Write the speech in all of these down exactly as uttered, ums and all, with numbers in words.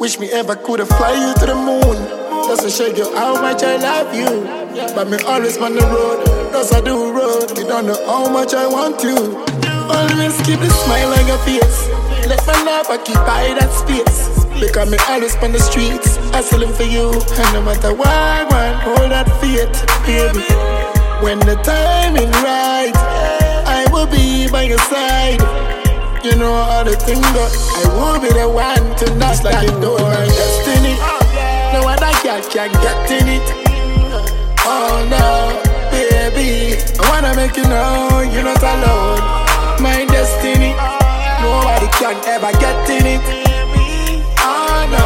Wish me ever could have fly you to the moon, just to show you how much I love you. But me always on the road, just I do road. You don't know how much I want you. Always keep the smile on your face. Let my love occupy that space. Because me always on the streets, hustling for you. And no matter what I want, hold that faith, baby. When the timing right, I will be by your side. You know how the thing go, I will be the one to knock like you know my destiny. No other girl can get in it. Oh no, baby, I wanna make you know you're not alone. My destiny, nobody can ever get in it. Oh no,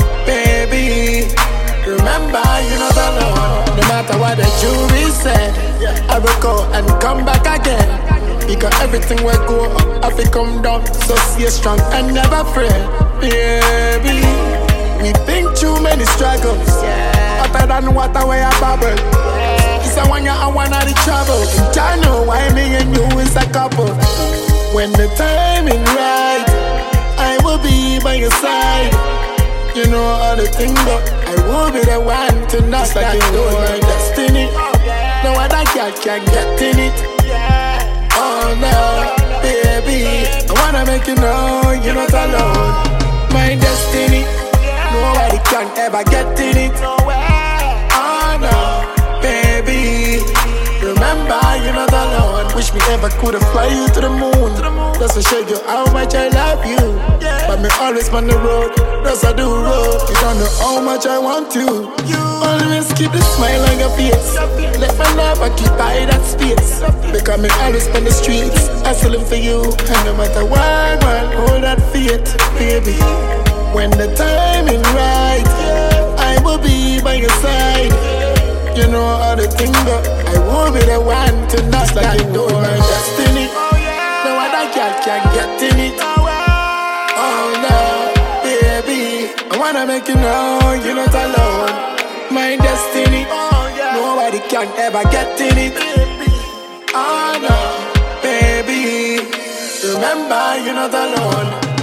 baby, remember you're not alone. No matter what the jury said, I will go and come back again. Because everything will go up, if it come down, so stay strong and never fret, baby. We been through many struggles, hotter than water where I bubble. It's a one year and one of the trouble. And I know why me and you is a couple. When the timing right, I will be by your side. You know how the thing go, I will be the one to knock like you know my destiny. No other girl can get in it. Oh no, baby, I wanna make you know you're not alone. My destiny, nobody can ever get in it. Oh no, baby, remember you're not alone. Wish me ever could have fly you to the moon, just to show you how much I love you. But me always on the road, just I do road. You don't know how much I want you. Always keep the smile on your face. Let my love occupy that space. Because me always on the streets, hustling for you. And no matter what I want, hold that faith, baby. When the timing right, I will be by your side. You know how the thing go, I will be the one to knock like you know my destiny. No other girl can get in it. Oh no, baby, I wanna make you know you're not alone. My destiny, nobody can ever get in it. Oh no, baby, remember you're not alone.